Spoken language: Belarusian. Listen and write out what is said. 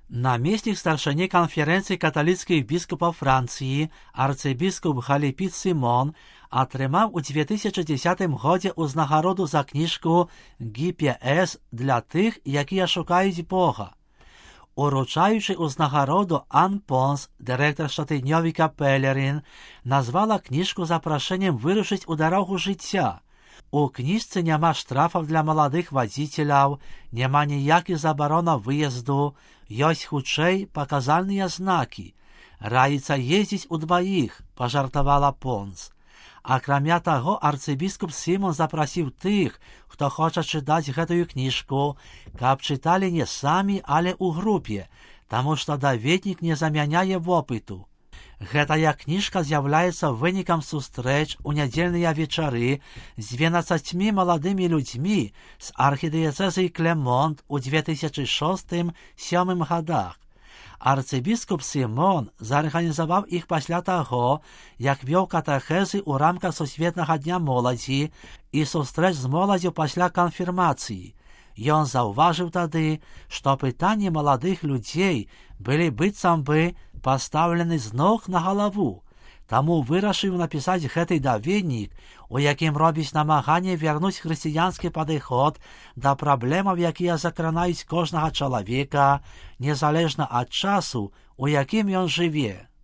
Намеснік старшыні канферэнцыі каталіцкіх біскупаў Францыі, арцыбіскуп Галіпіт Сімон, атрымаў у 2010 годзе ўзнагароду за кніжку «GPS» для тых, якія шукаюць Бога. Уручаючы ўзнагароду, Ан Понс, дырэктар штотыднёвіка «Пелерін», назвала кніжку запрашэннем вырушыць у дарогу жыцця. У кніжцы няма штрафаў для маладых вадзіцеляў, няма ніякіх забаронаў выезду, ёсць хутчэй паказальныя знакі. Раіцца ездзіць удваіх, пажартавала Понс. Акрамя таго, арцыбіскуп Сімон запрасіў тых, хто хоча чытаць гэтую кніжку, каб чыталі не самі, але ў групе, таму што даведнік не замяняе вопыту. Гэтая кніжка з'яўляецца вынікам сустрэч у нядзельныя вечары з 12 маладымі людзьмі з архідыяцэзы Клемонт у 2006-2007 годах. Арцыбіскуп Сімон зарганізаваў іх пасля таго, як вёў катэхезы ў рамках Сусветнага дня моладзі і сустрэч з моладзю пасля канфірмацыі. Ён заўважыў тады, што пытанні маладых людзей былі быццам бы пастаўлены з ног на галаву, таму вырашыў напісаць гэты даведнік, у якім робіць намаганне вярнуць хрысціянскі падыход да праблемаў, якія закранаюць кожнага чалавека, незалежна ад часу, у якім ён жыве.